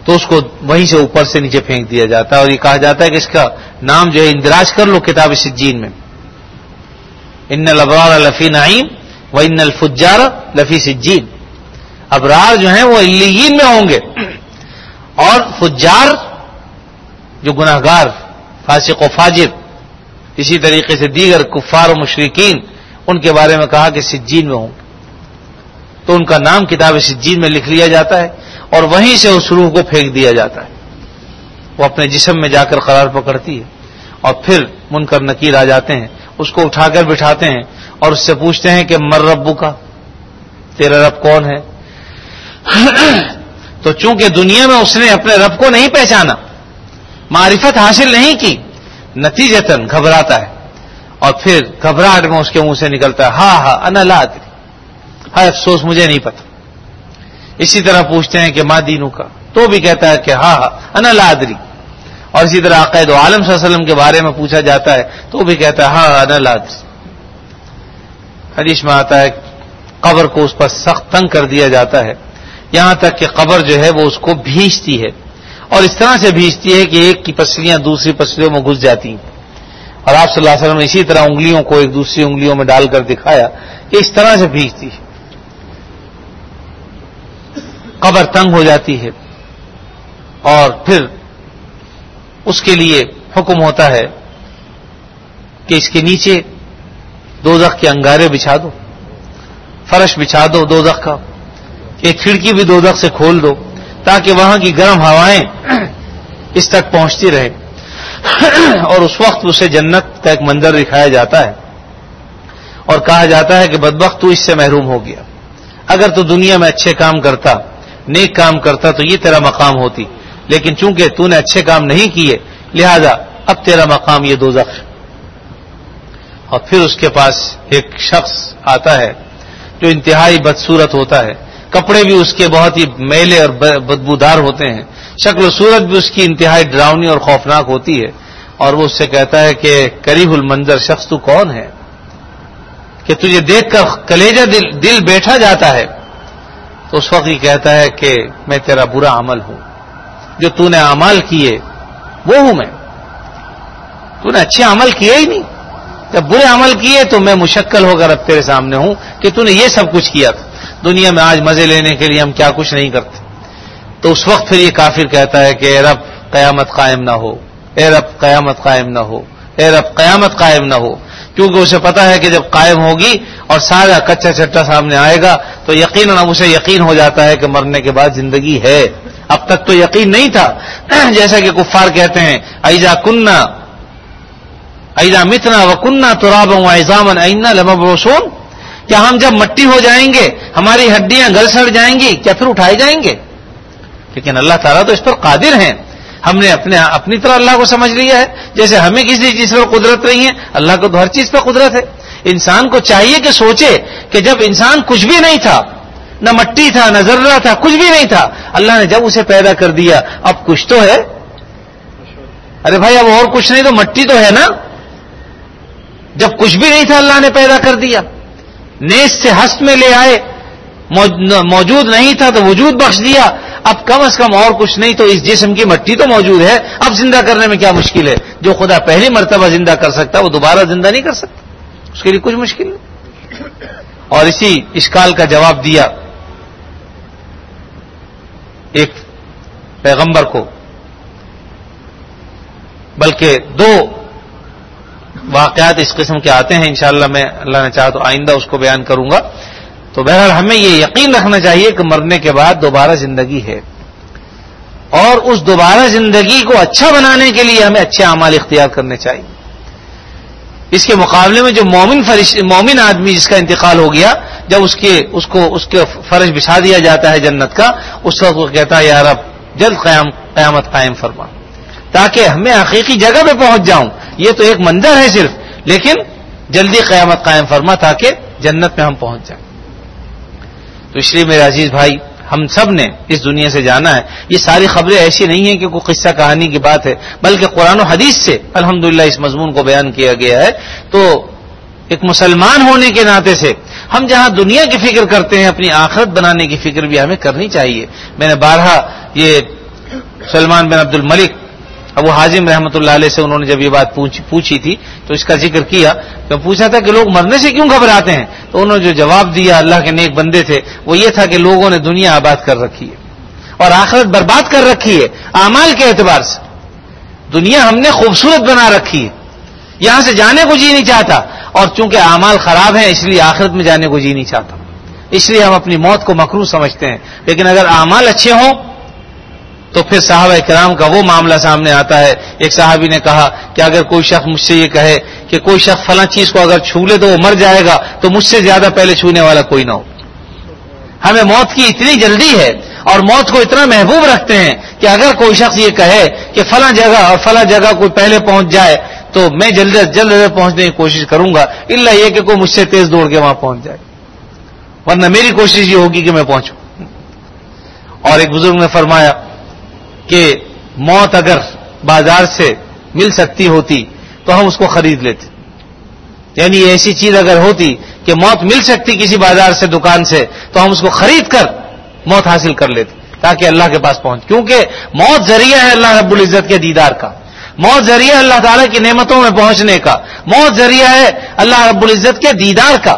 تو اس کو وہیں سے اوپر سے نیچے پھینک دیا جاتا ہے، اور یہ کہا جاتا ہے کہ اس کا نام جو ہے اندراج کر لو کتاب سجین میں، ان الابرار لفی نعیم وان الفجار لفی سجین. ابرار جو ہیں وہ علیین میں ہوں گے، اور فجار جو گناہگار فاسق و فاجر، اسی طریقے سے دیگر کفار و مشرکین، ان کے بارے میں کہا کہ سجین میں ہوں گے. تو ان کا نام کتاب سجین میں لکھ لیا جاتا ہے، اور وہیں سے اس روح کو پھینک دیا جاتا ہے. وہ اپنے جسم میں جا کر قرار پکڑتی ہے، اور پھر منکر نکیر آ جاتے ہیں، اس کو اٹھا کر بٹھاتے ہیں اور اس سے پوچھتے ہیں کہ مر ربو کا، تیرا رب کون ہے؟ تو چونکہ دنیا میں اس نے اپنے رب کو نہیں پہچانا، معرفت حاصل نہیں کی، نتیجتاً گھبراتا ہے، اور پھر گھبراہٹ میں اس کے منہ سے نکلتا ہے ہاں انا لا ادری، ہائے افسوس مجھے نہیں پتا. اسی طرح پوچھتے ہیں کہ ما دینو کا، تو بھی کہتا ہے کہ ہاں انا لا ادری. اور اسی طرح عقائد عالم صلی اللہ علیہ وسلم کے بارے میں پوچھا جاتا ہے تو بھی کہتا ہے ہاں انا لا ادری. حدیث میں آتا ہے قبر کو اس پر سخت تنگ کر دیا جاتا ہے، یہاں تک کہ قبر جو ہے وہ اس کو بھینچتی ہے، اور اس طرح سے بھینچتی ہے کہ ایک کی پسلیاں دوسری پسلیوں میں گھس جاتی ہیں. اور آپ صلی اللہ علیہ وسلم نے اسی طرح انگلیوں کو ایک دوسری انگلیوں میں ڈال کر دکھایا کہ اس طرح سے بھینچتی ہے. قبر تنگ ہو جاتی ہے، اور پھر اس کے لیے حکم ہوتا ہے کہ اس کے نیچے دوزخ کے انگارے بچھا دو، فرش بچھا دو دوزخ کا، ایک کھڑکی بھی دوزخ سے کھول دو تاکہ وہاں کی گرم ہوائیں اس تک پہنچتی رہے. اور اس وقت اسے جنت کا ایک منظر دکھایا جاتا ہے اور کہا جاتا ہے کہ بدبخت تو اس سے محروم ہو گیا، اگر تو دنیا میں اچھے کام کرتا، نیک کام کرتا تو یہ تیرا مقام ہوتی، لیکن چونکہ تو نے اچھے کام نہیں کیے لہذا اب تیرا مقام یہ دوزخ. اور پھر اس کے پاس ایک شخص آتا ہے جو انتہائی بدصورت ہوتا ہے، کپڑے بھی اس کے بہت ہی میلے اور بدبودار ہوتے ہیں، شکل و صورت بھی اس کی انتہائی ڈراؤنی اور خوفناک ہوتی ہے، اور وہ اس سے کہتا ہے کہ قریب المنظر شخص تو کون ہے کہ تجھے دیکھ کر کلیجہ دل بیٹھا جاتا ہے؟ تو اس وقت یہ کہتا ہے کہ میں تیرا برا عمل ہوں، جو تو نے اعمال کیے وہ ہوں میں، تو نے اچھے عمل کیے ہی نہیں، جب برے عمل کیے تو میں مشکل ہو کر اب تیرے سامنے ہوں کہ تو نے یہ سب کچھ کیا تھا. دنیا میں آج مزے لینے کے لیے ہم کیا کچھ نہیں کرتے. تو اس وقت پھر یہ کافر کہتا ہے کہ اے رب قیامت قائم نہ ہو، اے رب قیامت قائم نہ ہو، اے رب قیامت قائم نہ ہو، کیونکہ اسے پتا ہے کہ جب قائم ہوگی اور سارا کچا چٹا سامنے آئے گا تو یقیناً اب اسے یقین ہو جاتا ہے کہ مرنے کے بعد زندگی ہے. اب تک تو یقین نہیں تھا، جیسا کہ کفار کہتے ہیں اَإِذَا مِتْنَا وَكُنَّا تُرَابًا وَعِظَامًا أَإِنَّا لَمَبْعُوثُونَ، کیا ہم جب مٹی ہو جائیں گے، ہماری ہڈیاں گل سڑ جائیں گی، کیا پھر اٹھائے جائیں گے؟ لیکن اللہ تعالیٰ تو اس پر قادر ہیں. ہم نے اپنی طرح اللہ کو سمجھ لیا ہے، جیسے ہمیں کسی چیز پر قدرت نہیں ہے، اللہ کو تو ہر چیز پر قدرت ہے. انسان کو چاہیے کہ سوچے کہ جب انسان کچھ بھی نہیں تھا، نہ مٹی تھا نہ ذرہ تھا، کچھ بھی نہیں تھا، اللہ نے جب اسے پیدا کر دیا اب کچھ تو ہے. ارے بھائی اب اور کچھ نہیں تو مٹی تو ہے نا. جب کچھ بھی نہیں تھا اللہ نے پیدا کر دیا، نیز سے ہست میں لے آئے، موجود نہیں تھا تو وجود بخش دیا، اب کم از کم اور کچھ نہیں تو اس جسم کی مٹی تو موجود ہے، اب زندہ کرنے میں کیا مشکل ہے؟ جو خدا پہلی مرتبہ زندہ کر سکتا وہ دوبارہ زندہ نہیں کر سکتا، اس کے لیے کچھ مشکل نہیں. اور اسی اشکال کا جواب دیا ایک پیغمبر کو، بلکہ دو واقعات اس قسم کے آتے ہیں، انشاءاللہ میں اللہ نے چاہا تو آئندہ اس کو بیان کروں گا. تو بہرحال ہمیں یہ یقین رکھنا چاہیے کہ مرنے کے بعد دوبارہ زندگی ہے، اور اس دوبارہ زندگی کو اچھا بنانے کے لیے ہمیں اچھے اعمال اختیار کرنے چاہیے. اس کے مقابلے میں جو مومن آدمی جس کا انتقال ہو گیا، جب اس کے فرش بچھا دیا جاتا ہے جنت کا، اس وقت وہ کہتا ہے یا رب جلد قیامت قائم فرما تاکہ ہمیں حقیقی جگہ پہ پہنچ جاؤں. یہ تو ایک منظر ہے صرف، لیکن جلدی قیامت قائم فرما تاکہ جنت میں ہم پہنچ جائیں. تو اس لیے میرے عزیز بھائی، ہم سب نے اس دنیا سے جانا ہے. یہ ساری خبریں ایسی نہیں ہیں کہ کوئی قصہ کہانی کی بات ہے، بلکہ قرآن و حدیث سے الحمدللہ اس مضمون کو بیان کیا گیا ہے. تو ایک مسلمان ہونے کے ناطے سے ہم جہاں دنیا کی فکر کرتے ہیں، اپنی آخرت بنانے کی فکر بھی ہمیں کرنی چاہیے. میں نے بارہا یہ سلمان بن عبد الملک ابو حازم رحمۃ اللہ علیہ سے انہوں نے جب یہ بات پوچھی تھی تو اس کا ذکر کیا کہ پوچھا تھا کہ لوگ مرنے سے کیوں گھبراتے ہیں، تو انہوں نے جو جواب دیا، اللہ کے نیک بندے تھے، وہ یہ تھا کہ لوگوں نے دنیا آباد کر رکھی ہے اور آخرت برباد کر رکھی ہے اعمال کے اعتبار سے. دنیا ہم نے خوبصورت بنا رکھی ہے، یہاں سے جانے کو جی نہیں چاہتا، اور چونکہ اعمال خراب ہیں اس لیے آخرت میں جانے کو جی نہیں چاہتا، اس لیے ہم اپنی موت کو مکروہ سمجھتے ہیں. لیکن اگر اعمال اچھے ہوں تو پھر صحابہ کرام کا وہ معاملہ سامنے آتا ہے. ایک صحابی نے کہا کہ اگر کوئی شخص مجھ سے یہ کہے کہ کوئی شخص فلاں چیز کو اگر چھو لے تو وہ مر جائے گا تو مجھ سے زیادہ پہلے چھونے والا کوئی نہ ہو. ہمیں موت کی اتنی جلدی ہے اور موت کو اتنا محبوب رکھتے ہیں کہ اگر کوئی شخص یہ کہے کہ فلاں جگہ اور فلاں جگہ کوئی پہلے پہنچ جائے تو میں جلد پہنچنے کی کوشش کروں گا، الا یہ کہ کوئی مجھ سے تیز دوڑ کے وہاں پہنچ جائے، ورنہ میری کوشش یہ ہوگی کہ میں پہنچوں. اور ایک بزرگ نے فرمایا کہ موت اگر بازار سے مل سکتی ہوتی تو ہم اس کو خرید لیتے، یعنی ایسی چیز اگر ہوتی کہ موت مل سکتی کسی بازار سے، دکان سے، تو ہم اس کو خرید کر موت حاصل کر لیتے تاکہ اللہ کے پاس پہنچ. کیونکہ موت ذریعہ ہے اللہ رب العزت کے دیدار کا، موت ذریعہ ہے اللہ تعالیٰ کی نعمتوں میں پہنچنے کا، موت ذریعہ ہے اللہ رب العزت کے دیدار کا.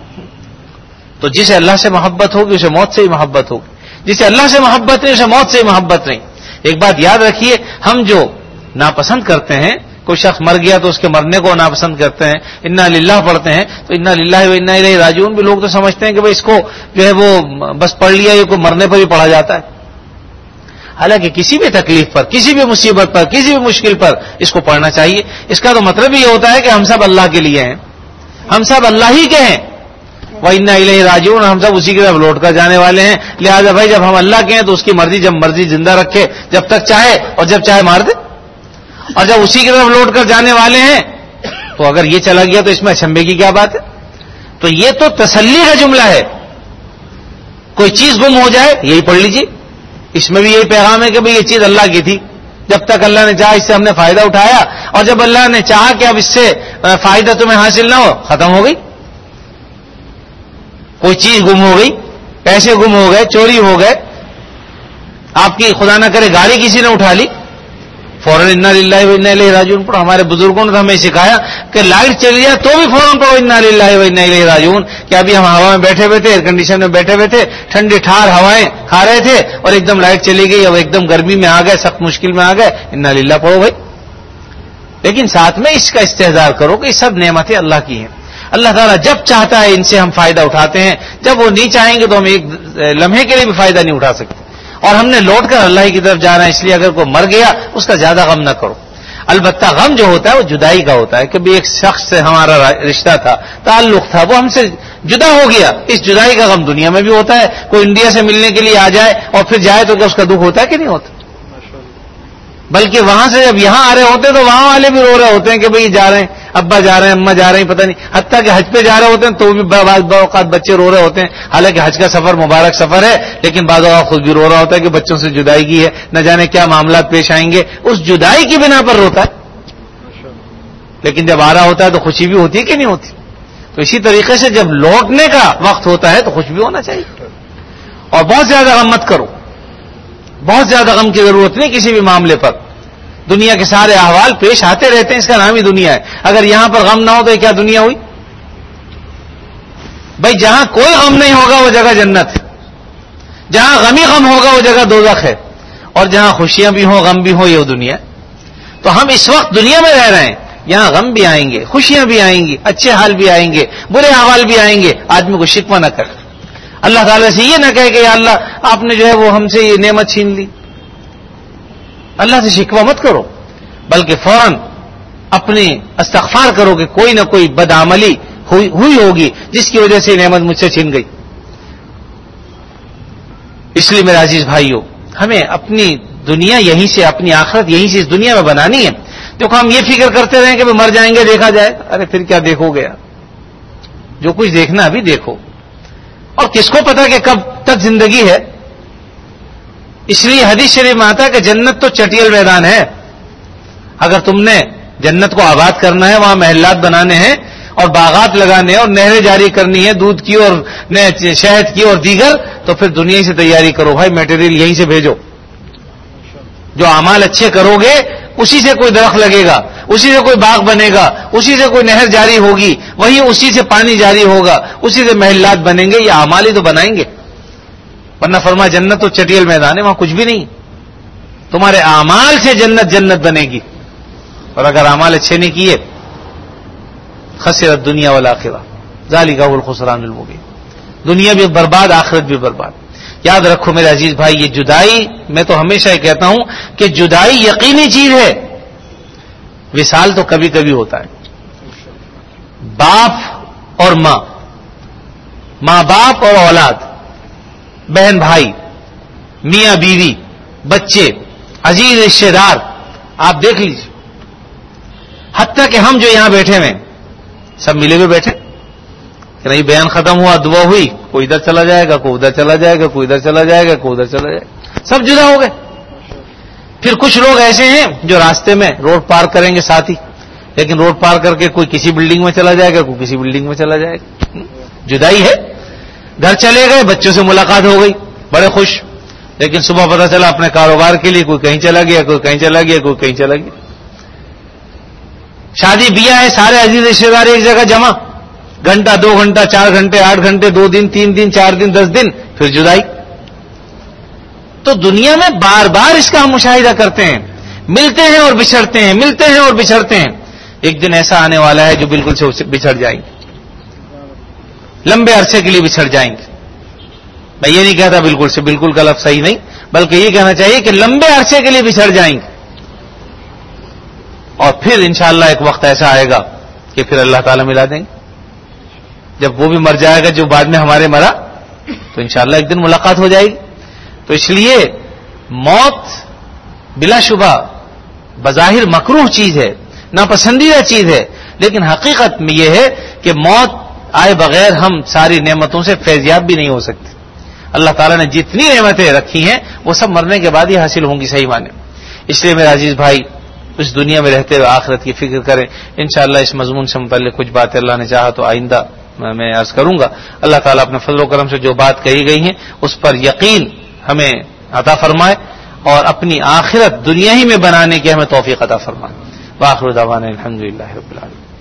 تو جسے اللہ سے محبت ہوگی اسے موت سے ہی محبت ہوگی، جسے اللہ سے محبت نہیں اسے موت سے ہی محبت نہیں. ایک بات یاد رکھیے، ہم جو ناپسند کرتے ہیں، کوئی شخص مر گیا تو اس کے مرنے کو ناپسند کرتے ہیں، انا للہ پڑھتے ہیں، تو انا للہ و انا الیہ راجعون بھی لوگ تو سمجھتے ہیں کہ بھئی اس کو جو ہے وہ بس پڑھ لیا، یہ کو مرنے پر ہی پڑھا جاتا ہے. حالانکہ کسی بھی تکلیف پر، کسی بھی مصیبت پر، کسی بھی مشکل پر اس کو پڑھنا چاہیے. اس کا تو مطلب یہ ہوتا ہے کہ ہم سب اللہ کے لیے ہیں، ہم سب اللہ ہی کے ہیں، وَإِنَّا إِلَيْهِ رَاجِعُونَ، ہم سب اسی کی طرف لوٹ کر جانے والے ہیں. لہذا بھائی جب ہم اللہ کے ہیں تو اس کی مرضی، جب مرضی زندہ رکھے جب تک چاہے اور جب چاہے مار دے، اور جب اسی کی طرف لوٹ کر جانے والے ہیں تو اگر یہ چلا گیا تو اس میں اچنبے کی کیا بات ہے. تو یہ تو تسلی کا جملہ ہے. کوئی چیز گم ہو جائے یہی پڑھ لیجیے، اس میں بھی یہی پیغام ہے کہ بھئی یہ چیز اللہ کی تھی، جب تک اللہ نے چاہا اس سے ہم نے فائدہ اٹھایا، اور جب اللہ نے چاہا کہ اب اس سے فائدہ تمہیں حاصل نہ ہو، ختم ہو گئی. کوئی چیز گم ہو گئی، پیسے گم ہو گئے، چوری ہو گئے، آپ کی خدا نہ کرے گاڑی کسی نے اٹھا لی، فوراً انا للہ و انا الیہ راجعون پڑھو. ہمارے بزرگوں نے ہمیں سکھایا کہ لائٹ چلی جائے تو بھی فوراً پڑھو انا للہ و انا الیہ راجعون. کہ ابھی ہم ہوا میں بیٹھے ہوئے تھے، ایئر کنڈیشن میں بیٹھے ہوئے تھے، ٹھنڈی ٹھار ہوائیں کھا رہے تھے اور ایک دم لائٹ چلی گئی، اب ایک دم گرمی میں آ گئے، سخت مشکل میں آ گئے، انا للہ پڑھو بھائی. لیکن ساتھ میں اس کا استحضار کرو کہ یہ سب نعمتیں اللہ کی ہیں. اللہ تعالیٰ جب چاہتا ہے ان سے ہم فائدہ اٹھاتے ہیں، جب وہ نہیں چاہیں گے تو ہم ایک لمحے کے لیے بھی فائدہ نہیں اٹھا سکتے. اور ہم نے لوٹ کر اللہ کی طرف جانا ہے، اس لیے اگر کوئی مر گیا اس کا زیادہ غم نہ کرو. البتہ غم جو ہوتا ہے وہ جدائی کا ہوتا ہے کہ بھی ایک شخص سے ہمارا رشتہ تھا، تعلق تھا، وہ ہم سے جدا ہو گیا. اس جدائی کا غم دنیا میں بھی ہوتا ہے. کوئی انڈیا سے ملنے کے لیے آ جائے اور پھر جائے تو کیا اس کا دکھ ہوتا ہے کہ نہیں ہوتا؟ بلکہ وہاں سے جب یہاں آ رہے ہوتے ہیں تو وہاں والے بھی رو رہے ہوتے ہیں کہ بھئی جا رہے ہیں، ابا جا رہے ہیں، اماں جا رہے ہیں، پتہ نہیں. حتیٰ کہ حج پہ جا رہے ہوتے ہیں تو بھی بعض اوقات بچے رو رہے ہوتے ہیں. حالانکہ حج کا سفر مبارک سفر ہے، لیکن بعض اوقات خود بھی رو رہا ہوتا ہے کہ بچوں سے جدائی کی ہے، نہ جانے کیا معاملات پیش آئیں گے، اس جدائی کی بنا پر روتا ہے. لیکن جب آ رہا ہوتا ہے تو خوشی بھی ہوتی ہے کہ نہیں ہوتی؟ تو اسی طریقے سے جب لوٹنے کا وقت ہوتا ہے تو خوش بھی ہونا چاہیے. اور بہت زیادہ غم مت کرو، بہت زیادہ غم کی ضرورت نہیں کسی بھی معاملے پر. دنیا کے سارے احوال پیش آتے رہتے ہیں، اس کا نام ہی دنیا ہے. اگر یہاں پر غم نہ ہو تو یہ کیا دنیا ہوئی؟ بھائی جہاں کوئی غم نہیں ہوگا وہ جگہ جنت ہے، جہاں غم ہی غم ہوگا وہ جگہ دوزخ ہے، اور جہاں خوشیاں بھی ہوں غم بھی ہوں یہ دنیا. تو ہم اس وقت دنیا میں رہ رہے ہیں، یہاں غم بھی آئیں گے، خوشیاں بھی آئیں گی، اچھے حال بھی آئیں گے، برے احوال بھی آئیں گے. آدمی کو شکوہ نہ کرے، اللہ تعالیٰ سے یہ نہ کہے کہ یا اللہ آپ نے جو ہے وہ ہم سے یہ نعمت چھین لی. اللہ سے شکوہ مت کرو، بلکہ فوراً اپنی استغفار کرو کہ کوئی نہ کوئی بدعملی ہوئی ہوگی جس کی وجہ سے نعمت مجھ سے چھن گئی. اس لیے میرے عزیز بھائیوں، ہمیں اپنی دنیا یہیں سے، اپنی آخرت یہیں سے اس دنیا میں بنانی ہے. دیکھو ہم یہ فکر کرتے رہیں کہ مر جائیں گے دیکھا جائے، ارے پھر کیا دیکھو گے؟ جو کچھ دیکھنا ابھی دیکھو، اور کس کو پتا کہ کب تک زندگی ہے. اس لیے حدیث شریف میں آتا ہے کہ جنت تو چٹیل میدان ہے. اگر تم نے جنت کو آباد کرنا ہے، وہاں محلات بنانے ہیں اور باغات لگانے ہیں اور نہریں جاری کرنی ہے دودھ کی اور شہد کی اور دیگر، تو پھر دنیا ہی سے تیاری کرو بھائی، میٹیریل یہیں سے بھیجو. جو اعمال اچھے کرو گے اسی سے کوئی درخت لگے گا، اسی سے کوئی باغ بنے گا، اسی سے کوئی نہر جاری ہوگی، وہی اسی سے پانی جاری ہوگا، اسی سے محلات بنیں گے. یہ اعمال ہی تو بنائیں گے. ورنہ فرما جنت تو چٹیل میدان ہے، وہاں کچھ بھی نہیں. تمہارے اعمال سے جنت بنے گی. اور اگر اعمال اچھے نہیں کیے خسرت دنیا والآخرہ ذالک هو الخسران المبین. دنیا بھی برباد، آخرت بھی برباد. یاد رکھو میرے عزیز بھائی، یہ جدائی، میں تو ہمیشہ یہ کہتا ہوں کہ جدائی یقینی چیز ہے. وصال تو کبھی کبھی ہوتا ہے. باپ اور ماں، ماں باپ اور اولاد، بہن بھائی، میاں بیوی، بچے، عزیز رشتے دار، آپ دیکھ لیجیے. حتیٰ کہ ہم جو یہاں بیٹھے ہوئے سب ملے ہوئے بیٹھے کہ نہیں، بیان ختم ہوا، دعا ہوئی، کوئی ادھر چلا جائے گا، کوئی ادھر چلا جائے گا، کوئی ادھر چلا جائے گا، کوئی ادھر چلا جائے گا، سب جدا ہو گئے. پھر کچھ لوگ ایسے ہیں جو راستے میں روڈ پار کریں گے ساتھ ہی، لیکن روڈ پار کر کے کوئی کسی بلڈنگ میں چلا جائے گا، کوئی کسی بلڈنگ میں چلا جائے گا. جدائی ہے. گھر چلے گئے، بچوں سے ملاقات ہو گئی، بڑے خوش، لیکن صبح پتہ چلا اپنے کاروبار کے لیے کوئی کہیں چلا گیا، کوئی کہیں چلا گیا، کوئی کہیں چلا گیا. شادی بیاہ ہے، سارے عزیز رشتے دار ایک جگہ جمع، گھنٹہ 2 گھنٹہ 4 گھنٹے 8 گھنٹے 2 دن 3 دن 4 دن 10 دن، پھر جدائی. تو دنیا میں بار بار اس کا ہم مشاہدہ کرتے ہیں. ملتے ہیں اور بچھڑتے ہیں، ملتے ہیں اور بچھڑتے ہیں. ایک دن ایسا آنے والا ہے جو بالکل سے بچھڑ جائیں گے، لمبے عرصے کے لیے بچھڑ جائیں گے. میں یہ نہیں کہتا بالکل سے، بالکل کا لفظ صحیح نہیں، بلکہ یہ کہنا چاہیے کہ لمبے عرصے کے لیے بچھڑ جائیں گے. اور پھر انشاءاللہ ایک وقت ایسا آئے گا کہ پھر اللہ تعالیٰ ملا دیں گے. جب وہ بھی مر جائے گا جو بعد میں ہمارے مرا، تو انشاءاللہ ایک دن ملاقات ہو جائے گی. تو اس لیے موت بلا شبہ بظاہر مکروہ چیز ہے، ناپسندیدہ چیز ہے، لیکن حقیقت میں یہ ہے کہ موت آئے بغیر ہم ساری نعمتوں سے فیضیاب بھی نہیں ہو سکتے. اللہ تعالیٰ نے جتنی نعمتیں رکھی ہیں وہ سب مرنے کے بعد ہی حاصل ہوں گی صحیح معنی. اس لیے میرے عزیز بھائی، اس دنیا میں رہتے ہوئے آخرت کی فکر کریں. انشاءاللہ اس مضمون سے متعلق کچھ باتیں اللہ نے چاہا تو آئندہ میں عرض کروں گا. اللہ تعالیٰ اپنے فضل و کرم سے جو بات کہی گئی ہیں اس پر یقین ہمیں عطا فرمائے اور اپنی آخرت دنیا ہی میں بنانے کی ہمیں توفیق عطا فرمائے. وآخر دعوانا الحمدللہ رب العالمین.